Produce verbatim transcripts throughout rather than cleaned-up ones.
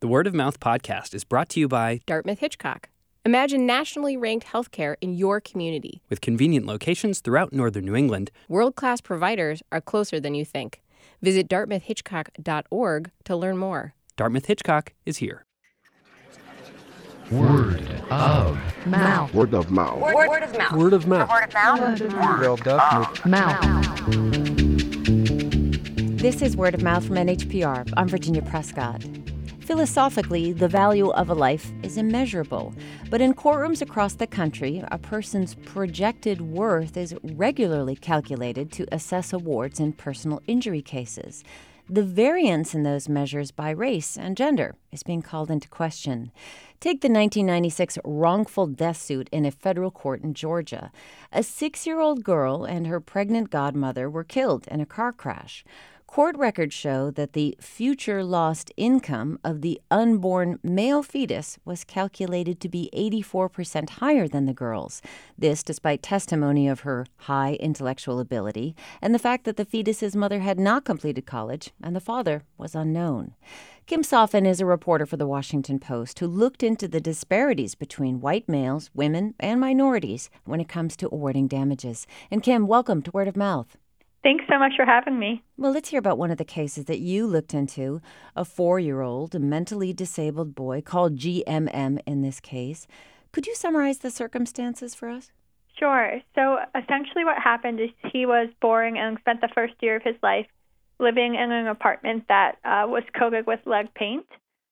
The Word of Mouth podcast is brought to you by Dartmouth Hitchcock. Imagine nationally ranked healthcare in your community. With convenient locations throughout northern New England. World-class providers are closer than you think. Visit dartmouth hitchcock dot org to learn more. Dartmouth Hitchcock is here. Word of mouth. Word of mouth. Word, word of mouth. Word of mouth. Word of mouth. Word of mouth. This is Word of Mouth from N H P R. I'm Virginia Prescott. Philosophically, the value of a life is immeasurable. But in courtrooms across the country, a person's projected worth is regularly calculated to assess awards in personal injury cases. The variance in those measures by race and gender is being called into question. Take the nineteen ninety-six wrongful death suit in a federal court in Georgia. A six-year-old girl and her pregnant godmother were killed in a car crash. Court records show that the future lost income of the unborn male fetus was calculated to be eighty-four percent higher than the girl's. This despite testimony of her high intellectual ability and the fact that the fetus's mother had not completed college and the father was unknown. Kim Soffin is a reporter for The Washington Post who looked into the disparities between white males, women, and minorities when it comes to awarding damages. And Kim, welcome to Word of Mouth. Thanks so much for having me. Well, let's hear about one of the cases that you looked into. A four-year-old, a mentally disabled boy, called G M M in this case. Could you summarize the circumstances for us? Sure. So essentially what happened is he was born and spent the first year of his life living in an apartment that uh, was coated with lead paint.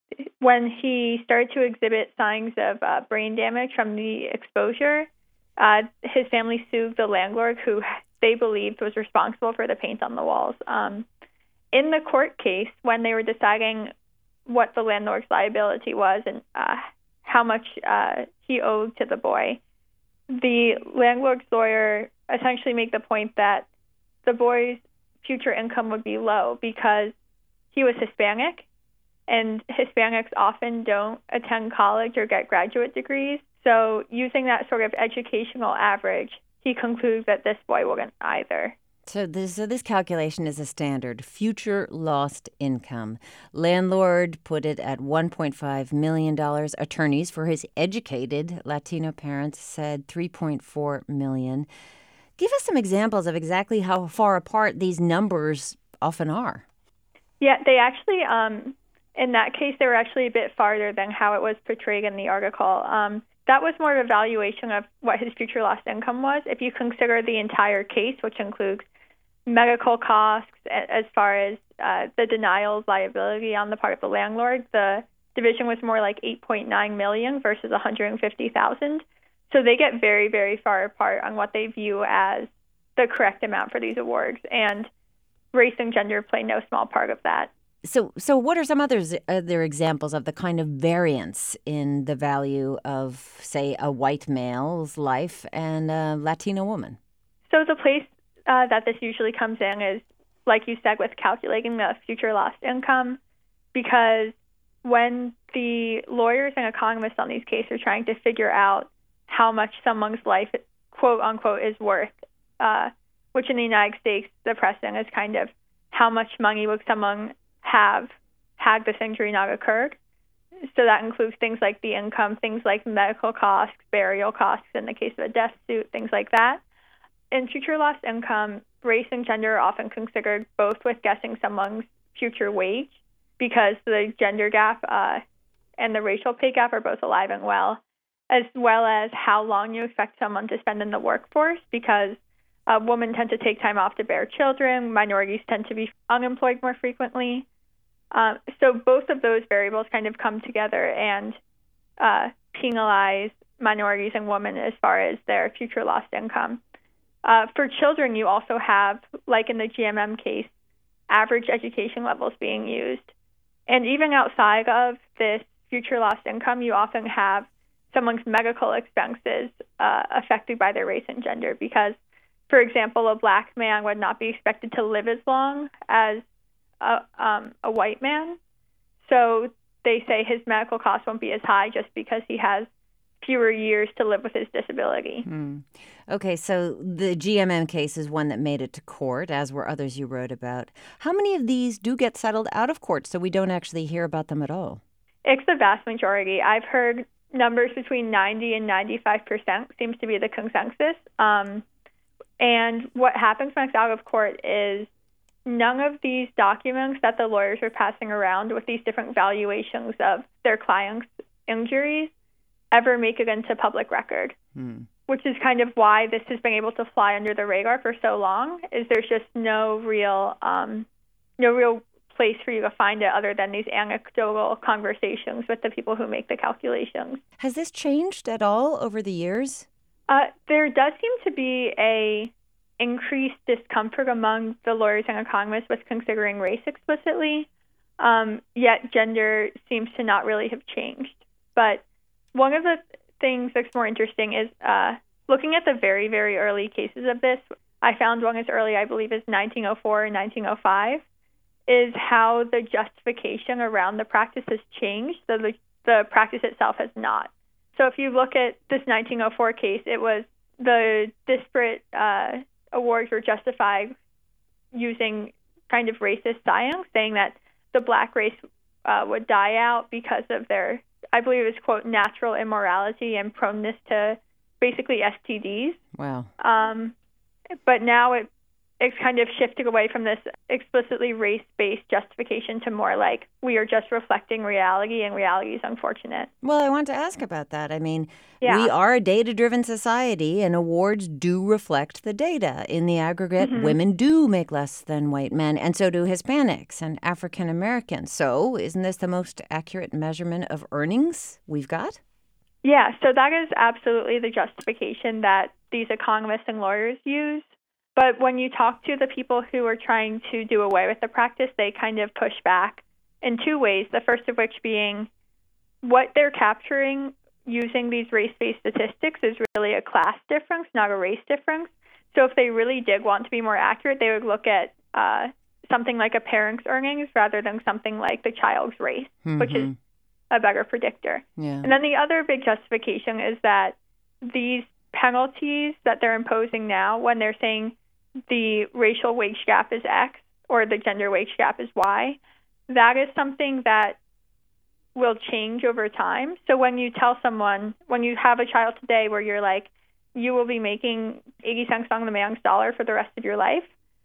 When he started to exhibit signs of uh, brain damage from the exposure, uh, his family sued the landlord, who they believed was responsible for the paint on the walls. Um, in the court case, when they were deciding what the landlord's liability was and uh, how much uh, he owed to the boy, the landlord's lawyer essentially made the point that the boy's future income would be low because he was Hispanic, and Hispanics often don't attend college or get graduate degrees. So using that sort of educational average, he concludes that this boy wouldn't either. So this, so this calculation is a standard future lost income. Landlord put it at one point five million dollars. Attorneys for his educated Latino parents said three point four million dollars. Give us some examples of exactly how far apart these numbers often are. Yeah, they actually, um, in that case, they were actually a bit farther than how it was portrayed in the article. Um, That was more of a valuation of what his future lost income was. If you consider the entire case, which includes medical costs as far as uh, the denial of liability on the part of the landlord, the division was more like eight point nine million dollars versus one hundred fifty thousand dollars. So they get very, very far apart on what they view as the correct amount for these awards. And race and gender play no small part of that. So so what are some others, other examples of the kind of variance in the value of, say, a white male's life and a Latino woman? So the place uh, that this usually comes in is, like you said, with calculating the future lost income, because when the lawyers and economists on these cases are trying to figure out how much someone's life, quote unquote, is worth, uh, which in the United States, the precedent is kind of how much money would someone have had this injury not occurred. So that includes things like the income, things like medical costs, burial costs in the case of a death suit, things like that. In future lost income, race and gender are often considered both with guessing someone's future wage, because the gender gap uh, and the racial pay gap are both alive and well, as well as how long you expect someone to spend in the workforce, because uh, women tend to take time off to bear children, minorities tend to be unemployed more frequently. Uh, so both of those variables kind of come together and uh, penalize minorities and women as far as their future lost income. Uh, for children, you also have, like in the G M M case, average education levels being used. And even outside of this future lost income, you often have someone's medical expenses uh, affected by their race and gender, because, for example, a black man would not be expected to live as long as a, um, a white man. So they say his medical costs won't be as high just because he has fewer years to live with his disability. Mm. Okay, so the G M M case is one that made it to court, as were others you wrote about. How many of these do get settled out of court so we don't actually hear about them at all? It's the vast majority. I've heard numbers between ninety and ninety-five percent seems to be the consensus. Um, and what happens when it's out of court is none of these documents that the lawyers are passing around with these different valuations of their clients' injuries ever make it into public record, hmm. which is kind of why this has been able to fly under the radar for so long, is there's just no real um, no real place for you to find it other than these anecdotal conversations with the people who make the calculations. Has this changed at all over the years? Uh, there does seem to be a increased discomfort among the lawyers and economists with considering race explicitly, um, yet gender seems to not really have changed. But one of the things that's more interesting is uh, looking at the very, very early cases of this. I found one as early, I believe, as nineteen oh four and nineteen oh five, is how the justification around the practice has changed. So the, the practice itself has not. So if you look at this nineteen oh four case, it was the disparate uh, awards were justified using kind of racist science, saying that the black race uh, would die out because of their, I believe it was, quote, natural immorality and proneness to basically S T Ds. Wow. Um, but now it it's kind of shifted away from this explicitly race-based justification to more like we are just reflecting reality, and reality is unfortunate. Well, I want to ask about that. I mean, yeah. we are a data-driven society, and awards do reflect the data. In the aggregate, mm-hmm. women do make less than white men, and so do Hispanics and African Americans. So isn't this the most accurate measurement of earnings we've got? Yeah, so that is absolutely the justification that these economists and lawyers use. But when you talk to the people who are trying to do away with the practice, they kind of push back in two ways, the first of which being what they're capturing using these race-based statistics is really a class difference, not a race difference. So if they really did want to be more accurate, they would look at uh, something like a parent's earnings rather than something like the child's race, mm-hmm. which is a better predictor. Yeah. And then the other big justification is that these penalties that they're imposing now, when they're saying the racial wage gap is X or the gender wage gap is Y, that is something that will change over time. So when you tell someone, when you have a child today where you're like, you will be making eighty cents on the man's dollar for the rest of your life,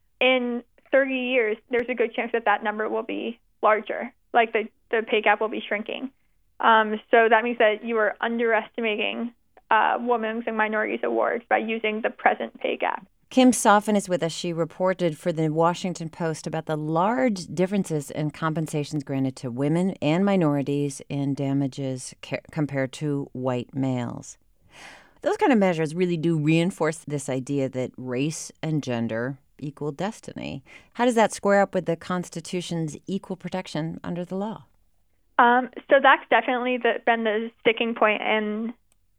in thirty years, there's a good chance that that number will be larger, like the, the pay gap will be shrinking. Um, so that means that you are underestimating uh, women's and minorities awards by using the present pay gap. Kim Soffen is with us. She reported for the Washington Post about the large differences in compensations granted to women and minorities in damages ca- compared to white males. Those kind of measures really do reinforce this idea that race and gender equal destiny. How does that square up with the Constitution's equal protection under the law? Um, so that's definitely the, been the sticking point in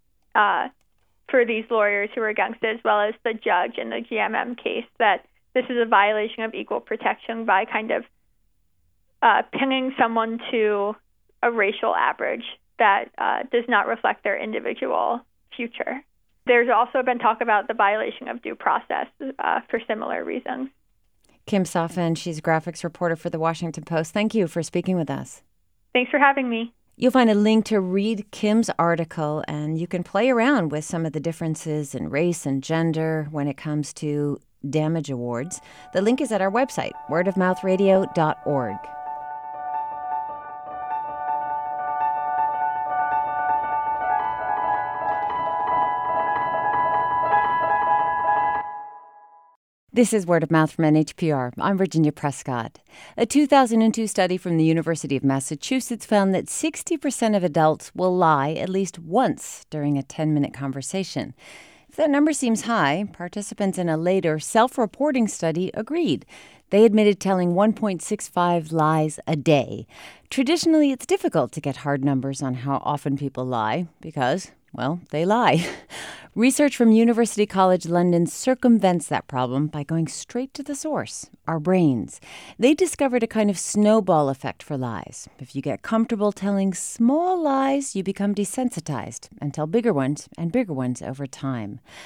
uh for these lawyers who are against it, as well as the judge in the G M M case, that this is a violation of equal protection by kind of uh, pinning someone to a racial average that uh, does not reflect their individual future. There's also been talk about the violation of due process uh, for similar reasons. Kim Soffen, she's a graphics reporter for the Washington Post. Thank you for speaking with us. Thanks for having me. You'll find a link to read Kim's article, and you can play around with some of the differences in race and gender when it comes to damage awards. The link is at our website, word of mouth radio dot org. This is Word of Mouth from N H P R. I'm Virginia Prescott. A two thousand two study from the University of Massachusetts found that sixty percent of adults will lie at least once during a ten-minute conversation. If that number seems high, participants in a later self-reporting study agreed. They admitted telling one point six five lies a day. Traditionally, it's difficult to get hard numbers on how often people lie because, well, they lie. Research from University College London circumvents that problem by going straight to the source, our brains. They discovered a kind of snowball effect for lies. If you get comfortable telling small lies, you become desensitized and tell bigger ones and bigger ones over time.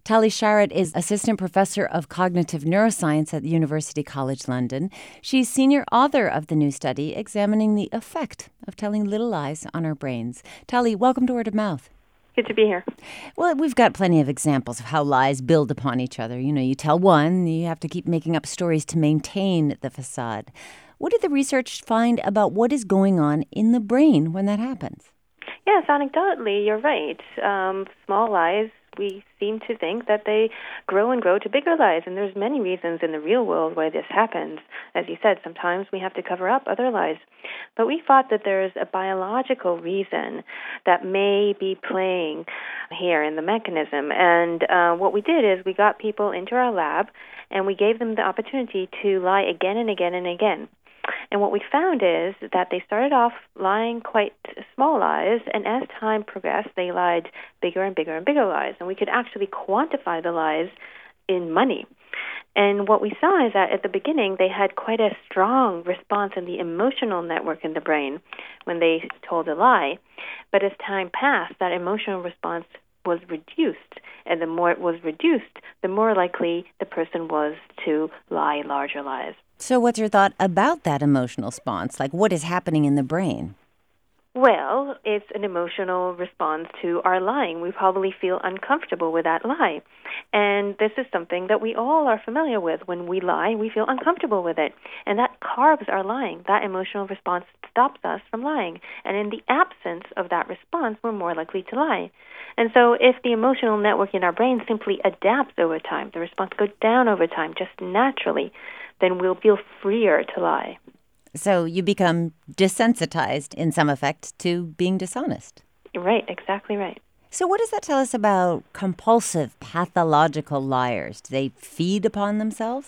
Tali Sharot is Assistant Professor of Cognitive Neuroscience at University College London. She's senior author of the new study examining the effect of telling little lies on our brains. Tali, welcome to Word of Mouth. Good to be here. Well, we've got plenty of examples of how lies build upon each other. You know, you tell one, you have to keep making up stories to maintain the facade. What did the research find about what is going on in the brain when that happens? Yes, anecdotally, you're right. Um, small lies, we seem to think that they grow and grow to bigger lies, and there's many reasons in the real world why this happens. As you said, sometimes we have to cover up other lies. But we thought that there's a biological reason that may be playing here in the mechanism. And uh, what we did is we got people into our lab, and we gave them the opportunity to lie again and again and again. And what we found is that they started off lying quite small lies, and as time progressed, they lied bigger and bigger and bigger lies. And we could actually quantify the lies in money. And what we saw is that at the beginning, they had quite a strong response in the emotional network in the brain when they told a lie. But as time passed, that emotional response was reduced. And the more it was reduced, the more likely the person was to lie larger lies. So what's your thought about that emotional response? Like, what is happening in the brain? Well, it's an emotional response to our lying. We probably feel uncomfortable with that lie. And this is something that we all are familiar with. When we lie, we feel uncomfortable with it. And that carbs our lying. That emotional response stops us from lying. And in the absence of that response, we're more likely to lie. And so if the emotional network in our brain simply adapts over time, the response goes down over time just naturally, then we'll feel freer to lie. So you become desensitized, in some effect, to being dishonest. Right, exactly right. So what does that tell us about compulsive, pathological liars? Do they feed upon themselves?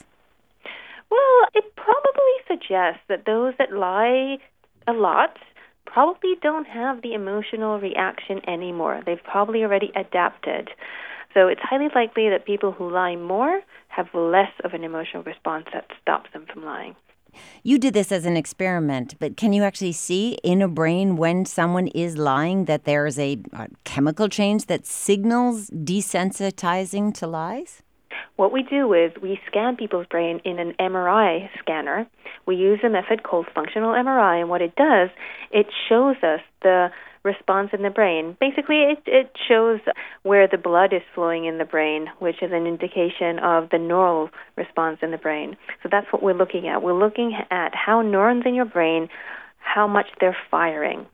Well, it probably suggests that those that lie a lot probably don't have the emotional reaction anymore. They've probably already adapted. So it's highly likely that people who lie more have less of an emotional response that stops them from lying. You did this as an experiment, but can you actually see in a brain when someone is lying that there is a, a chemical change that signals desensitizing to lies? What we do is we scan people's brain in an M R I scanner. We use a method called functional M R I, and what it does, it shows us the response in the brain. Basically, it, it shows where the blood is flowing in the brain, which is an indication of the neural response in the brain. So that's what we're looking at. We're looking at how neurons in your brain, how much they're firing.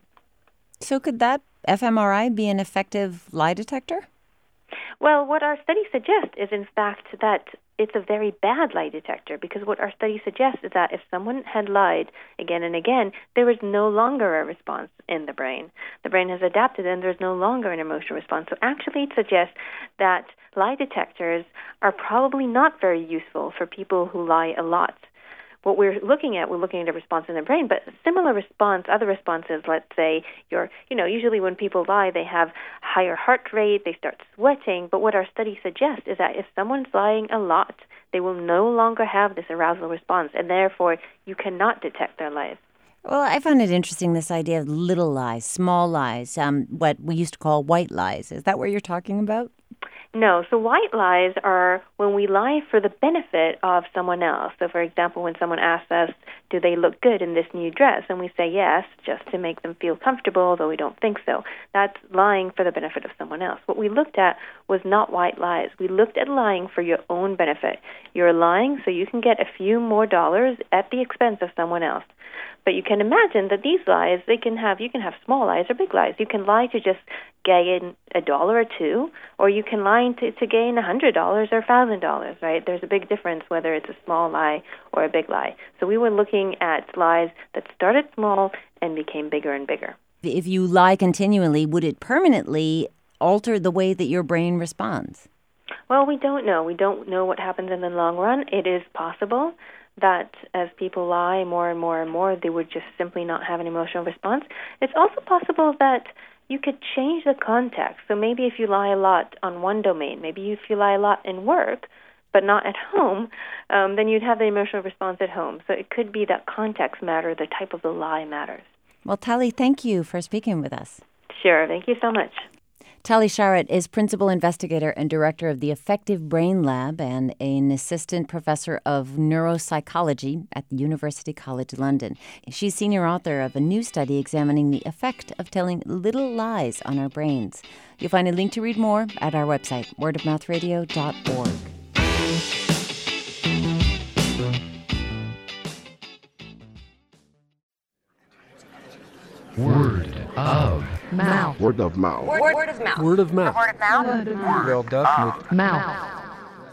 So could that fMRI be an effective lie detector? Well, what our study suggests is, in fact, that it's a very bad lie detector, because what our study suggests is that if someone had lied again and again, there is no longer a response in the brain. The brain has adapted and there's no longer an emotional response. So actually it suggests that lie detectors are probably not very useful for people who lie a lot. What we're looking at, we're looking at a response in the brain, but similar response, other responses, let's say, you're, you know, usually when people lie, they have higher heart rate, they start sweating, but what our study suggests is that if someone's lying a lot, they will no longer have this arousal response, and therefore you cannot detect their lies. Well, I found it interesting, this idea of little lies, small lies, um, what we used to call white lies. Is that what you're talking about? No. So white lies are when we lie for the benefit of someone else. So, for example, when someone asks us, do they look good in this new dress? And we say yes, just to make them feel comfortable, though we don't think so. That's lying for the benefit of someone else. What we looked at was not white lies. We looked at lying for your own benefit. You're lying so you can get a few more dollars at the expense of someone else. But you can imagine that these lies, they can have, you can have small lies or big lies. You can lie to just gain a dollar or two, or you can lie to, to gain a hundred dollars or a thousand dollars, right? There's a big difference whether it's a small lie or a big lie. So we were looking at lies that started small and became bigger and bigger. If you lie continually, would it permanently alter the way that your brain responds? Well, we don't know. We don't know what happens in the long run. It is possible that as people lie more and more and more, they would just simply not have an emotional response. It's also possible that you could change the context. So maybe if you lie a lot on one domain, maybe if you lie a lot in work, but not at home, um, then you'd have the emotional response at home. So it could be that context matters, the type of the lie matters. Well, Tali, thank you for speaking with us. Sure. Thank you so much. Tali Sharot is principal investigator and director of the Effective Brain Lab and an assistant professor of neuropsychology at the University College London. She's senior author of a new study examining the effect of telling little lies on our brains. You'll find a link to read more at our website, word of mouth radio dot org. Word of Mouth. Word of mouth. Word of mouth. Word of mouth. Wel daf met Mouth.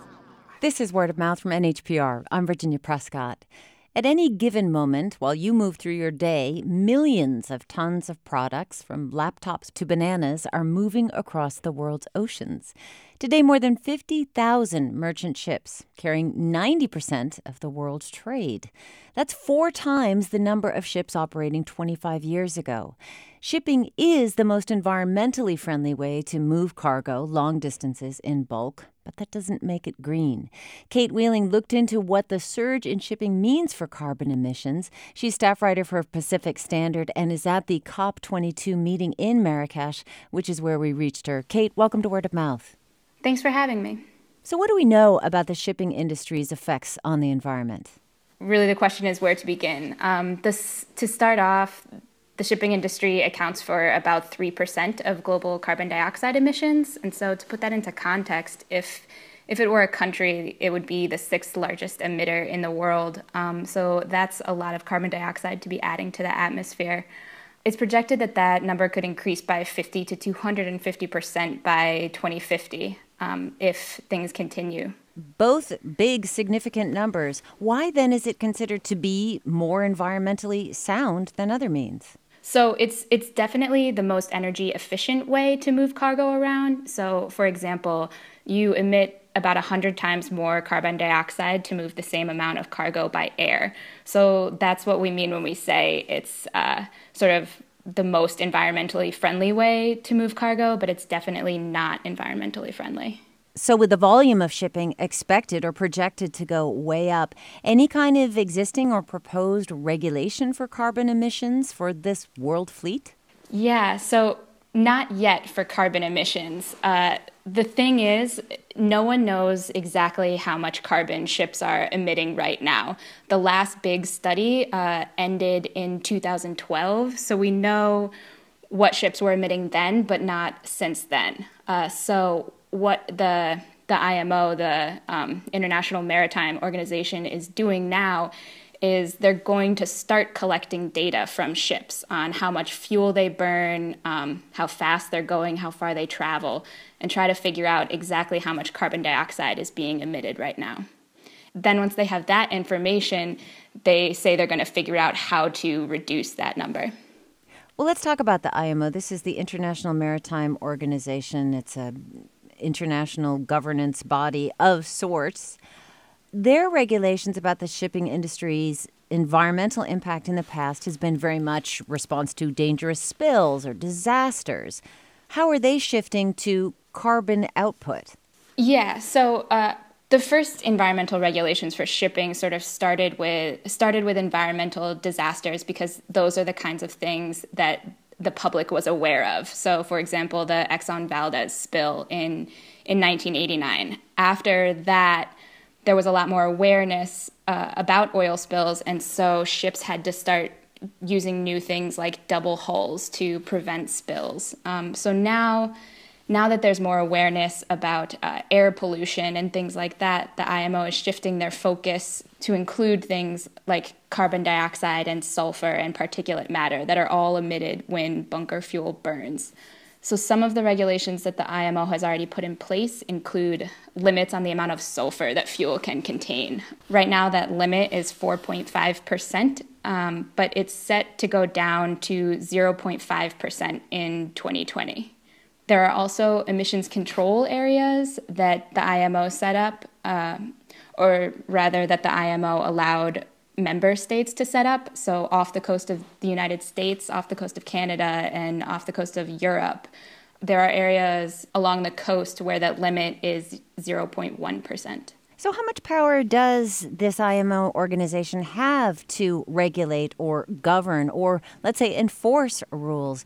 This is Word of Mouth from N H P R. I'm Virginia Prescott. At any given moment, while you move through your day, millions of tons of products, from laptops to bananas, are moving across the world's oceans. Today, more than fifty thousand merchant ships, carrying ninety percent of the world's trade. That's four times the number of ships operating twenty-five years ago. Shipping is the most environmentally friendly way to move cargo long distances in bulk, but that doesn't make it green. Kate Wheeling looked into what the surge in shipping means for carbon emissions. She's staff writer for Pacific Standard and is at the COP twenty-two meeting in Marrakesh, which is where we reached her. Kate, welcome to Word of Mouth. Thanks for having me. So what do we know about the shipping industry's effects on the environment? Really, the question is where to begin. Um, this, to start off, the shipping industry accounts for about three percent of global carbon dioxide emissions. And so to put that into context, if if it were a country, it would be the sixth largest emitter in the world. Um, so that's a lot of carbon dioxide to be adding to the atmosphere. It's projected that that number could increase by fifty to two hundred fifty percent by twenty fifty um, if things continue. Both big, significant numbers. Why then is it considered to be more environmentally sound than other means? So it's it's definitely the most energy efficient way to move cargo around. So, for example, you emit about one hundred times more carbon dioxide to move the same amount of cargo by air. So that's what we mean when we say it's uh, sort of the most environmentally friendly way to move cargo, but it's definitely not environmentally friendly. So with the volume of shipping expected or projected to go way up, any kind of existing or proposed regulation for carbon emissions for this world fleet? Yeah, so not yet for carbon emissions. Uh, the thing is, no one knows exactly how much carbon ships are emitting right now. The last big study uh, ended in two thousand twelve, so we know what ships were emitting then, but not since then. Uh, so what the the I M O, the um, International Maritime Organization, is doing now is they're going to start collecting data from ships on how much fuel they burn, um, how fast they're going, how far they travel, and try to figure out exactly how much carbon dioxide is being emitted right now. Then once they have that information, they say they're going to figure out how to reduce that number. Well, let's talk about the I M O. This is the International Maritime Organization. It's a international governance body of sorts. Their regulations about the shipping industry's environmental impact in the past has been very much response to dangerous spills or disasters. How are they shifting to carbon output? Yeah, so uh, the first environmental regulations for shipping sort of started with started with environmental disasters because those are the kinds of things that the public was aware of. So, for example, the Exxon Valdez spill in in nineteen eighty-nine. After that, there was a lot more awareness uh, about oil spills, and so ships had to start using new things like double hulls to prevent spills. Um, so now, now that there's more awareness about uh, air pollution and things like that, the I M O is shifting their focus to include things like carbon dioxide and sulfur and particulate matter that are all emitted when bunker fuel burns. So some of the regulations that the I M O has already put in place include limits on the amount of sulfur that fuel can contain. Right now, that limit is four point five percent, um, but it's set to go down to zero point five percent in twenty twenty. There are also emissions control areas that the I M O set up, uh, or rather that the I M O allowed member states to set up. So off the coast of the United States, off the coast of Canada, and off the coast of Europe, there are areas along the coast where that limit is zero point one percent. So how much power does this I M O organization have to regulate or govern or, let's say, enforce rules?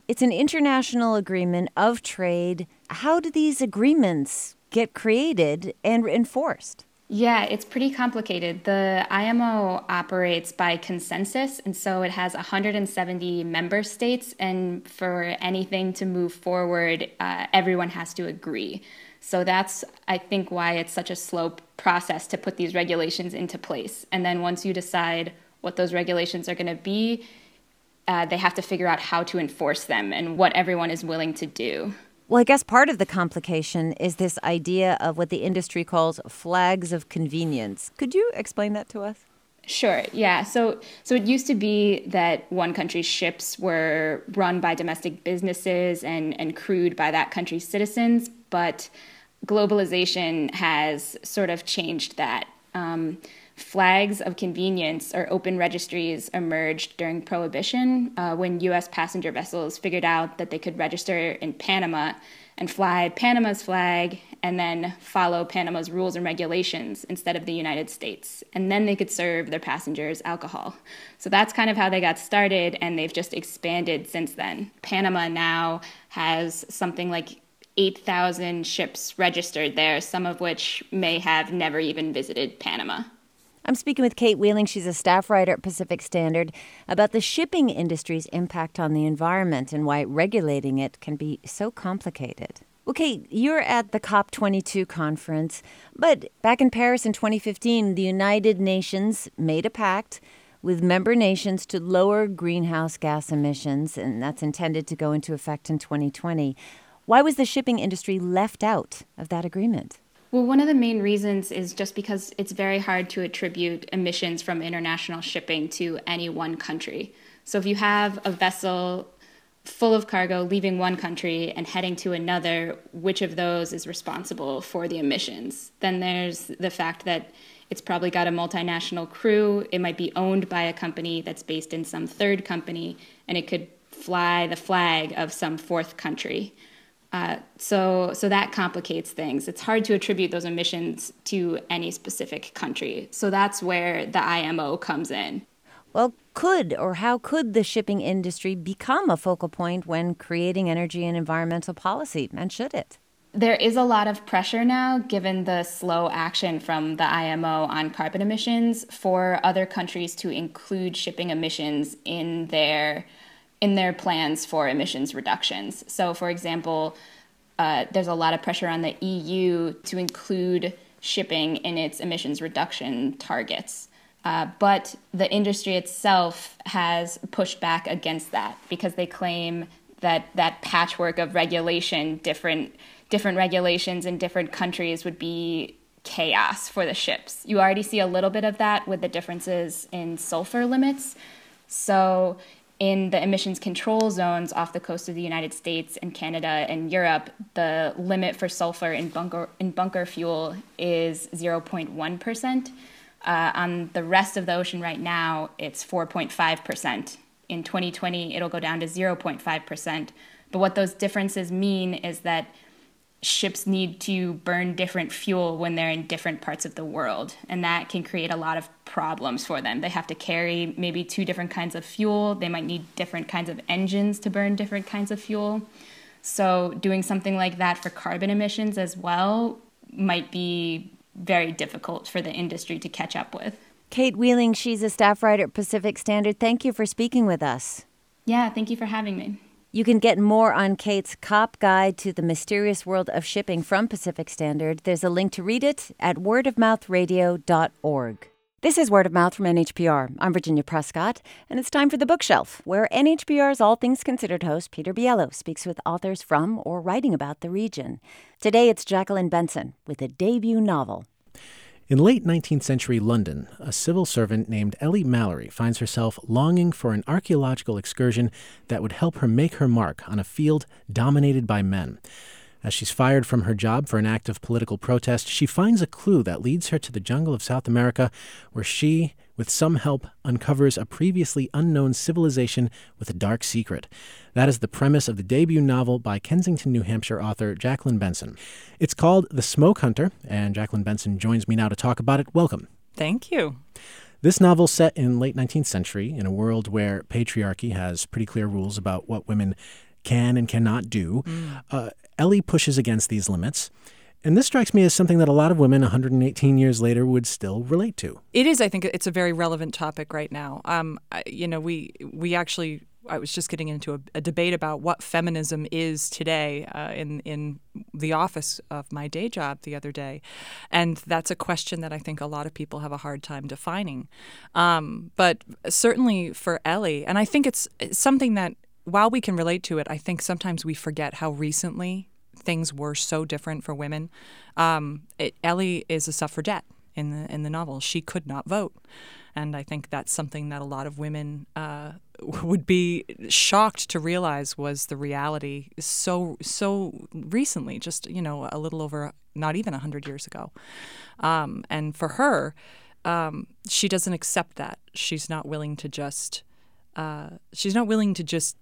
it's an international agreement of trade. How do these agreements get created and enforced? Yeah, it's pretty complicated. The I M O operates by consensus, and so it has one hundred seventy member states, and for anything to move forward, uh, everyone has to agree. So that's, I think, why it's such a slow process to put these regulations into place. And then once you decide what those regulations are going to be, uh, they have to figure out how to enforce them and what everyone is willing to do. Well, I guess part of the complication is this idea of what the industry calls flags of convenience. Could you explain that to us? Sure, yeah. So so it used to be that one country's ships were run by domestic businesses and, and crewed by that country's citizens, but globalization has sort of changed that. Um, Flags of convenience or open registries emerged during Prohibition uh, when U S passenger vessels figured out that they could register in Panama and fly Panama's flag and then follow Panama's rules and regulations instead of the United States. And then they could serve their passengers alcohol. So that's kind of how they got started, and they've just expanded since then. Panama now has something like eight thousand ships registered there, some of which may have never even visited Panama. I'm speaking with Kate Wheeling. She's a staff writer at Pacific Standard about the shipping industry's impact on the environment and why regulating it can be so complicated. Well, Kate, you're at the COP twenty-two conference, but back in Paris in twenty fifteen, the United Nations made a pact with member nations to lower greenhouse gas emissions, and that's intended to go into effect in twenty twenty. Why was the shipping industry left out of that agreement? Well, one of the main reasons is just because it's very hard to attribute emissions from international shipping to any one country. So if you have a vessel full of cargo leaving one country and heading to another, which of those is responsible for the emissions? Then there's the fact that it's probably got a multinational crew. It might be owned by a company that's based in some third company, and it could fly the flag of some fourth country. Uh, so so that complicates things. It's hard to attribute those emissions to any specific country. So that's where the I M O comes in. Well, could or how could the shipping industry become a focal point when creating energy and environmental policy, and should it? There is a lot of pressure now, given the slow action from the I M O on carbon emissions, for other countries to include shipping emissions in their in their plans for emissions reductions. So, for example, uh, there's a lot of pressure on the E U to include shipping in its emissions reduction targets. Uh, but the industry itself has pushed back against that because they claim that that patchwork of regulation, different different regulations in different countries, would be chaos for the ships. You already see a little bit of that with the differences in sulfur limits. So in the emissions control zones off the coast of the United States and Canada and Europe, the limit for sulfur in bunker in bunker fuel is zero point one percent. Uh, on the rest of the ocean right now, it's four point five percent. In twenty twenty, it'll go down to zero point five percent. But what those differences mean is that ships need to burn different fuel when they're in different parts of the world, and that can create a lot of problems for them. They have to carry maybe two different kinds of fuel. They might need different kinds of engines to burn different kinds of fuel. So doing something like that for carbon emissions as well might be very difficult for the industry to catch up with. Kate Wheeling, she's a staff writer at Pacific Standard. Thank you for speaking with us. Yeah, thank you for having me. You can get more on Kate's COP Guide to the Mysterious World of Shipping from Pacific Standard. There's a link to read it at word of mouth radio dot org. This is Word of Mouth from N H P R. I'm Virginia Prescott, and it's time for The Bookshelf, where N H P R's All Things Considered host Peter Biello speaks with authors from or writing about the region. Today it's Jacqueline Benson with a debut novel. In late nineteenth century London, a civil servant named Ellie Mallory finds herself longing for an archaeological excursion that would help her make her mark on a field dominated by men. As she's fired from her job for an act of political protest, she finds a clue that leads her to the jungle of South America, where she, with some help, uncovers a previously unknown civilization with a dark secret. That is the premise of the debut novel by Kensington, New Hampshire author Jacqueline Benson. It's called The Smoke Hunter, and Jacqueline Benson joins me now to talk about it. Welcome. Thank you. This novel's set in late nineteenth century in a world where patriarchy has pretty clear rules about what women can and cannot do. Mm. Uh, Ellie pushes against these limits. And this strikes me as something that a lot of women one hundred eighteen years later would still relate to. It is. I think it's a very relevant topic right now. Um, you know, we we actually, I was just getting into a, a debate about what feminism is today uh, in, in the office of my day job the other day. And that's a question that I think a lot of people have a hard time defining. Um, but certainly for Ellie, and I think it's something that while we can relate to it, I think sometimes we forget how recently things were so different for women. Um, it, Ellie is a suffragette in the in the novel. She could not vote, and I think that's something that a lot of women uh, would be shocked to realize was the reality so so recently. Just you know, a little over not even a hundred years ago, um, and for her, um, she doesn't accept that. She's not willing to just uh, she's not willing to just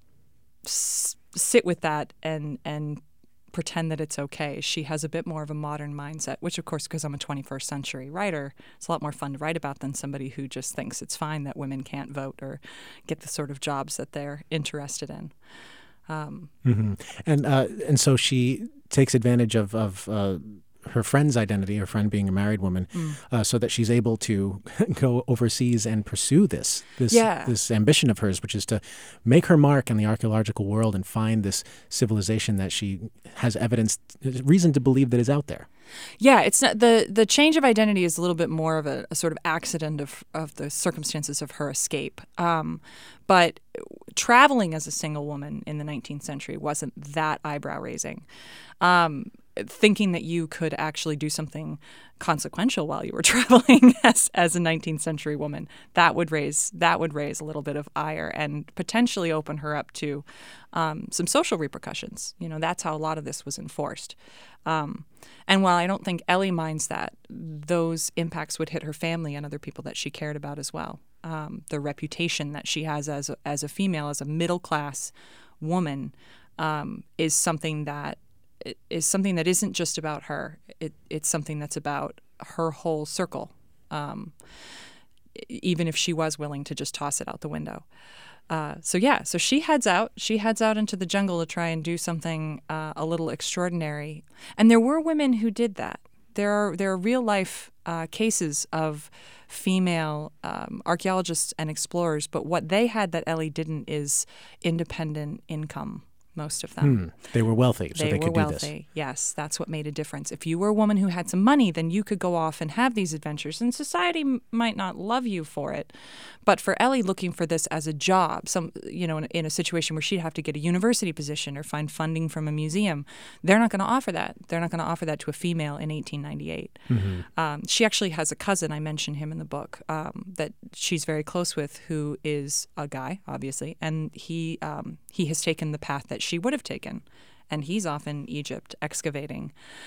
s- sit with that and and. pretend that it's okay. She has a bit more of a modern mindset, which of course, because I'm a twenty-first century writer, it's a lot more fun to write about than somebody who just thinks it's fine that women can't vote or get the sort of jobs that they're interested in. Um, mm-hmm. And uh, and so she takes advantage of, of uh, her friend's identity, her friend being a married woman, mm. uh, so that she's able to go overseas and pursue this this yeah. this ambition of hers, which is to make her mark in the archaeological world and find this civilization that she has evidence, reason to believe that is out there. Yeah, it's not, the the change of identity is a little bit more of a, a sort of accident of of the circumstances of her escape. Um, but traveling as a single woman in the nineteenth century wasn't that eyebrow raising. Um, thinking that you could actually do something consequential while you were traveling as as a nineteenth century woman, that would raise that would raise a little bit of ire and potentially open her up to um, some social repercussions. You know, that's how a lot of this was enforced. Um, and while I don't think Ellie minds that, those impacts would hit her family and other people that she cared about as well. Um, the reputation that she has as a, as a female, as a middle class woman, um, is something that is something that isn't just about her. It, it's something that's about her whole circle, um, even if she was willing to just toss it out the window. Uh, so yeah, so she heads out. She heads out into the jungle to try and do something uh, a little extraordinary. And there were women who did that. There are there are real life uh, cases of female um, archaeologists and explorers, but what they had that Ellie didn't is independent income. Most of them. Hmm. They were wealthy, so they, they could were do wealthy. this. Yes, that's what made a difference. If you were a woman who had some money, then you could go off and have these adventures, and society m- might not love you for it. But for Ellie, looking for this as a job, some you know, in, in a situation where she'd have to get a university position or find funding from a museum, they're not going to offer that. They're not going to offer that to a female in eighteen ninety-eight. Mm-hmm. Um, she actually has a cousin, I mention him in the book, um, that she's very close with, who is a guy, obviously, and he um, he has taken the path that she would have taken. And he's off in Egypt excavating.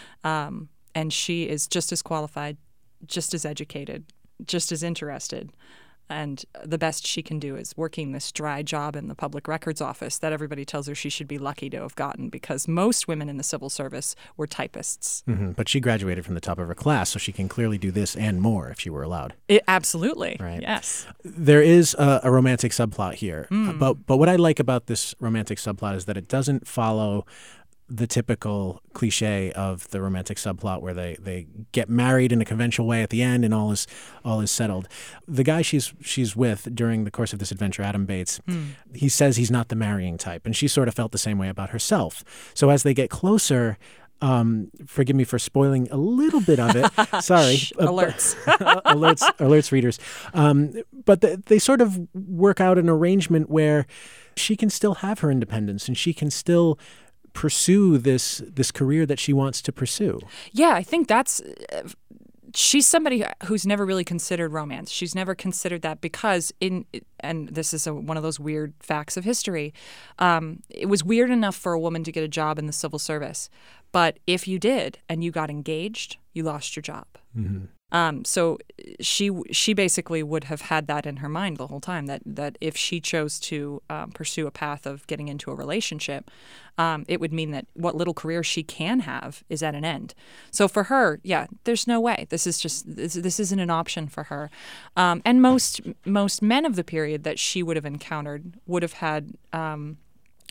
Um, and she is just as qualified, just as educated, just as interested. And the best she can do is working this dry job in the public records office that everybody tells her she should be lucky to have gotten, because most women in the civil service were typists. Mm-hmm. But she graduated from the top of her class, so she can clearly do this and more if she were allowed. It, absolutely. Right. Yes. There is a, a romantic subplot here. Mm. Uh, but, but what I like about this romantic subplot is that it doesn't follow the typical cliche of the romantic subplot where they, they get married in a conventional way at the end and all is all is settled. The guy she's she's with during the course of this adventure, Adam Bates, mm. he says he's not the marrying type, and she sort of felt the same way about herself. So as they get closer, um, forgive me for spoiling a little bit of it. Sorry, Shh, alerts, alerts, alerts, readers. Um, but the, they sort of work out an arrangement where she can still have her independence and she can still pursue this this career that she wants to pursue. Yeah, I think that's uh, she's somebody who's never really considered romance. She's never considered that because in and this is a, one of those weird facts of history. Um, it was weird enough for a woman to get a job in the civil service, but if you did and you got engaged, you lost your job. Mm-hmm. Um, so she she basically would have had that in her mind the whole time, that that if she chose to um, pursue a path of getting into a relationship, um, it would mean that what little career she can have is at an end. So for her, yeah, there's no way. This is just this, this isn't an option for her. Um, and most most men of the period that she would have encountered would have had. Um,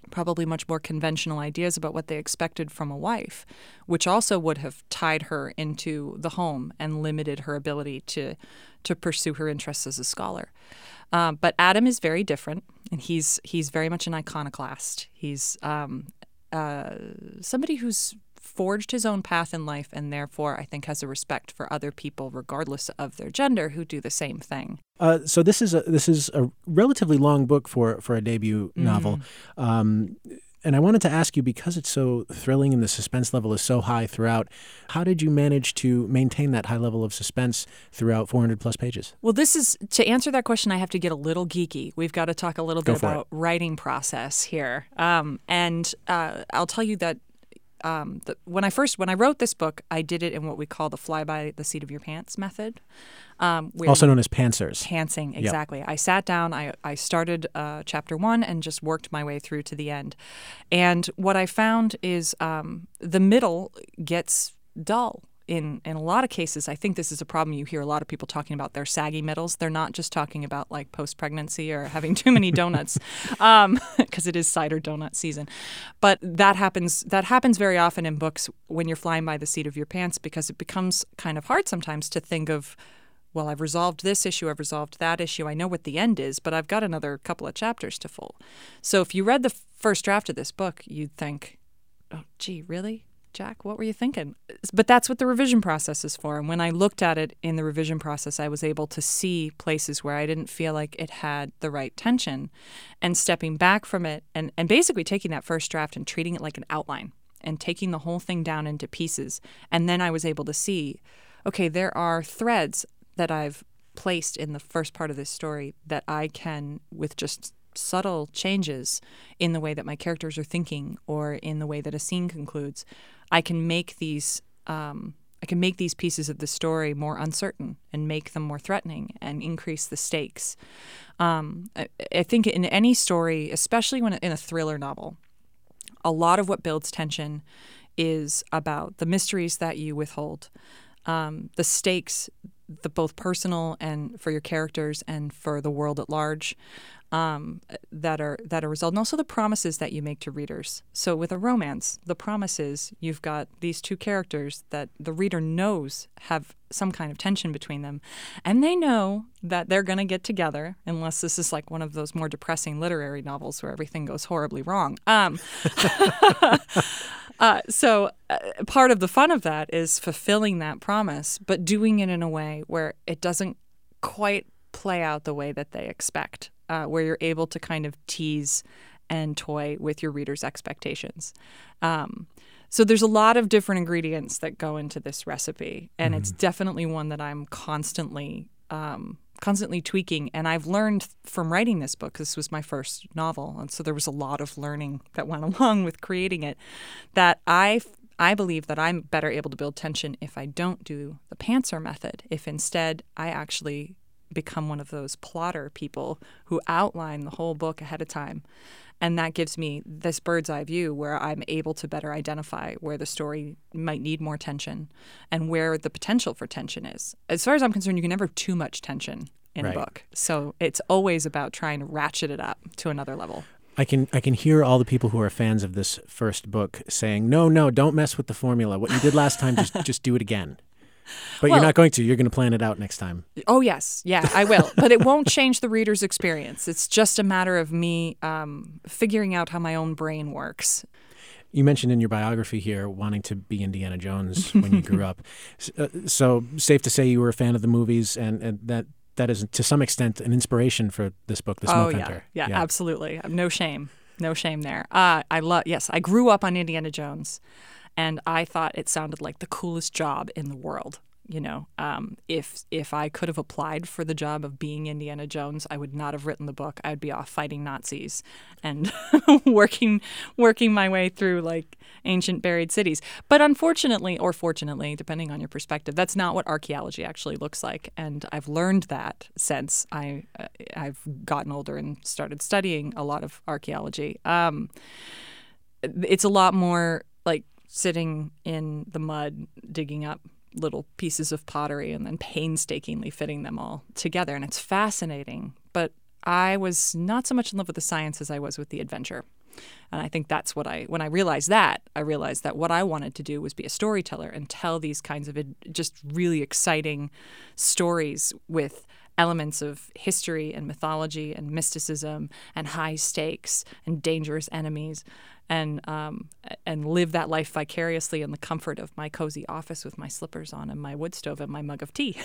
probably much more conventional ideas about what they expected from a wife, which also would have tied her into the home and limited her ability to to pursue her interests as a scholar. Um, but Adam is very different, and he's he's very much an iconoclast. He's um, uh, somebody who's forged his own path in life, and therefore I think has a respect for other people, regardless of their gender, who do the same thing. Uh, so this is a this is a relatively long book for for a debut novel, Mm. um, and I wanted to ask you, because it's so thrilling and the suspense level is so high throughout, how did you manage to maintain that high level of suspense throughout four hundred plus pages? Well, this is to answer that question. I have to get a little geeky. We've got to talk a little Go bit for about writing process here, um, and uh, I'll tell you that. Um, the, when I first when I wrote this book, I did it in what we call the fly by the seat of your pants method, um, where Also known as pantsers. Pantsing, Yep. exactly. I sat down, I I started uh, chapter one and just worked my way through to the end, and what I found is um, the middle gets dull. In in a lot of cases, I think this is a problem. You hear a lot of people talking about their saggy middles. They're not just talking about like post-pregnancy or having too many donuts, um, because it is cider donut season. But that happens that happens very often in books when you're flying by the seat of your pants, because it becomes kind of hard sometimes to think of, well, I've resolved this issue, I've resolved that issue, I know what the end is, but I've got another couple of chapters to fill. So if you read the first draft of this book, you'd think, oh, gee, really? Jack, what were you thinking? But that's what the revision process is for. And when I looked at it in the revision process, I was able to see places where I didn't feel like it had the right tension, and stepping back from it and, and basically taking that first draft and treating it like an outline and taking the whole thing down into pieces. And then I was able to see, okay, there are threads that I've placed in the first part of this story that I can, with just subtle changes in the way that my characters are thinking or in the way that a scene concludes, I can make these um, I can make these pieces of the story more uncertain and make them more threatening and increase the stakes. Um, I, I think in any story, especially when in a thriller novel, a lot of what builds tension is about the mysteries that you withhold, um, the stakes, the both personal and for your characters and for the world at large, um, that are that are resolved, and also the promises that you make to readers. So with a romance, the promise is you've got these two characters that the reader knows have some kind of tension between them, and they know that they're going to get together, unless this is like one of those more depressing literary novels where everything goes horribly wrong. Um, uh, so uh, part of the fun of that is fulfilling that promise, but doing it in a way where it doesn't quite play out the way that they expect, uh, where you're able to kind of tease and toy with your readers' expectations. Um, so there's a lot of different ingredients that go into this recipe, and mm-hmm. it's definitely one that I'm constantly um, constantly tweaking. And I've learned from writing this book, this was my first novel, and so there was a lot of learning that went along with creating it, that I I believe that I'm better able to build tension if I don't do the pantser method, if instead I actually become one of those plotter people who outline the whole book ahead of time. And that gives me this bird's eye view where I'm able to better identify where the story might need more tension and where the potential for tension is. As far as I'm concerned, you can never have too much tension in Right. a book. So it's always about trying to ratchet it up to another level. I can I can hear all the people who are fans of this first book saying, no, no, don't mess with the formula. What you did last time, just just do it again. But Well- you're not going to. You're going to plan it out next time. Oh, yes. Yeah, I will. But it won't change the reader's experience. It's just a matter of me um, figuring out how my own brain works. You mentioned in your biography here wanting to be Indiana Jones when you grew up. S- uh, So safe to say you were a fan of the movies, and, and that that is to some extent an inspiration for this book, The Smoke oh, Hunter. yeah. yeah. Absolutely. No shame. No shame there. Uh, I love, yes, I grew up on Indiana Jones, and I thought it sounded like the coolest job in the world. You know, um, if if I could have applied for the job of being Indiana Jones, I would not have written the book. I'd be off fighting Nazis and working working my way through like ancient buried cities. But unfortunately, or fortunately, depending on your perspective, that's not what archaeology actually looks like. And I've learned that since I uh, I've gotten older and started studying a lot of archaeology. Um, it's a lot more like sitting in the mud, digging up little pieces of pottery and then painstakingly fitting them all together. And it's fascinating. But I was not so much in love with the science as I was with the adventure. And I think that's what I, when I realized that, I realized that what I wanted to do was be a storyteller and tell these kinds of just really exciting stories with elements of history and mythology and mysticism and high stakes and dangerous enemies, and um, and live that life vicariously in the comfort of my cozy office with my slippers on and my wood stove and my mug of tea.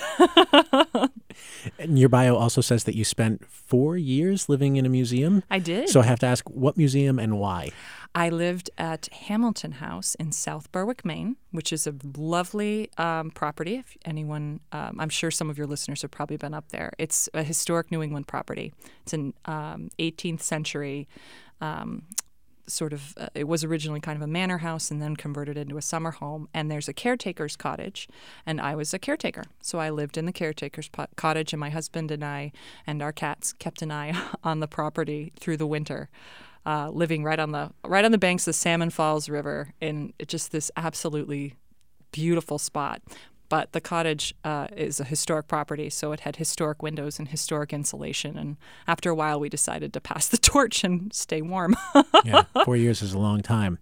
And your bio also says that you spent four years living in a museum. I did. So I have to ask, what museum and why? I lived at Hamilton House in South Berwick, Maine, which is a lovely um, property. If anyone, um, I'm sure some of your listeners have probably been up there. It's a historic New England property. It's an um, eighteenth century um, sort of, uh, it was originally kind of a manor house and then converted into a summer home. And there's a caretaker's cottage, and I was a caretaker. So I lived in the caretaker's po- cottage, and my husband and I and our cats kept an eye on the property through the winter. Uh, living right on the right on the banks of the Salmon Falls River in just this absolutely beautiful spot. But the cottage uh, is a historic property, so it had historic windows and historic insulation. And after a while, we decided to pass the torch and stay warm. Yeah, four years is a long time.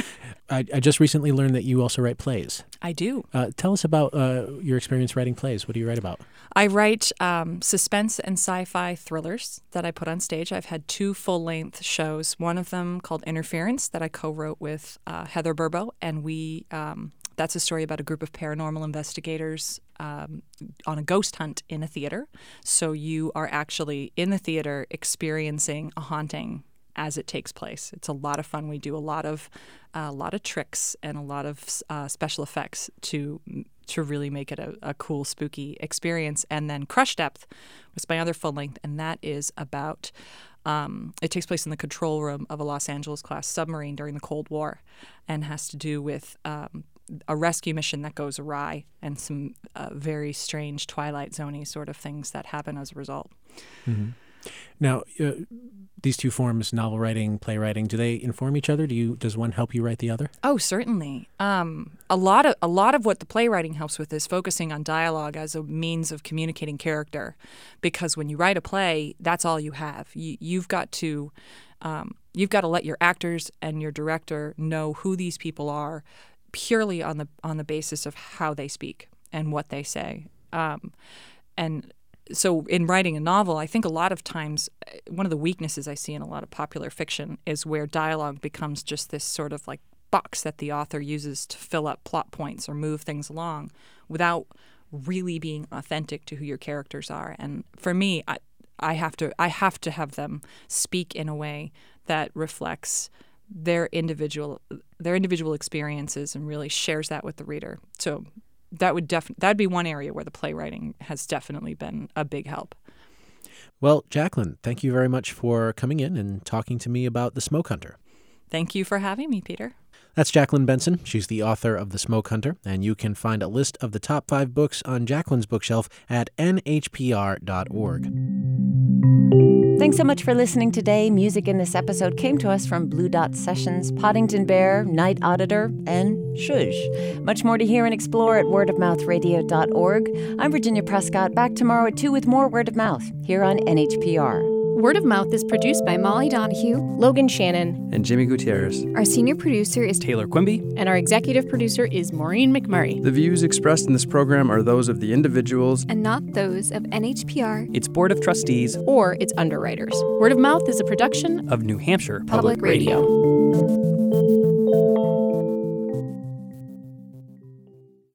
I, I just recently learned that you also write plays. I do. Uh, tell us about uh, your experience writing plays. What do you write about? I write um, suspense and sci-fi thrillers that I put on stage. I've had two full-length shows, one of them called Interference that I co-wrote with uh, Heather Burbo, and we um, that's a story about a group of paranormal investigators um, on a ghost hunt in a theater. So you are actually in the theater experiencing a haunting as it takes place. It's a lot of fun. We do a lot of uh, a lot of tricks and a lot of uh, special effects to to really make it a, a cool, spooky experience. And then Crush Depth was my other full length, and that is about um, it takes place in the control room of a Los Angeles class submarine during the Cold War, and has to do with um, a rescue mission that goes awry and some uh, very strange Twilight Zone-y sort of things that happen as a result. Mm-hmm. Now, uh, these two forms, novel writing, playwriting, do they inform each other? Do you does one help you write the other? Oh, certainly. Um, a lot of a lot of what the playwriting helps with is focusing on dialogue as a means of communicating character, because when you write a play, that's all you have. You, you've got to um, you've got to let your actors and your director know who these people are, purely on the on the basis of how they speak and what they say, um, and. So in writing a novel, I think a lot of times one of the weaknesses I see in a lot of popular fiction is where dialogue becomes just this sort of like box that the author uses to fill up plot points or move things along without really being authentic to who your characters are. And for me, I, I have to I have to have them speak in a way that reflects their individual their individual experiences and really shares that with the reader. So That would def- that'd be one area where the playwriting has definitely been a big help. Well, Jacqueline, thank you very much for coming in and talking to me about The Smoke Hunter. Thank you for having me, Peter. That's Jacqueline Benson. She's the author of The Smoke Hunter, and you can find a list of the top five books on Jacqueline's bookshelf at N H P R dot org. Thanks so much for listening today. Music in this episode came to us from Blue Dot Sessions, Poddington Bear, Night Auditor, and Shush. Much more to hear and explore at word of mouth radio dot org. I'm Virginia Prescott, back tomorrow at two with more Word of Mouth here on N H P R. Word of Mouth is produced by Molly Donahue, Logan Shannon, And Jimmy Gutierrez. Our senior producer is Taylor Quimby. And our executive producer is Maureen McMurray. The views expressed in this program are those of the individuals and not those of N H P R, its Board of Trustees, or its underwriters. Word of Mouth is a production of New Hampshire Public, Public Radio. Radio.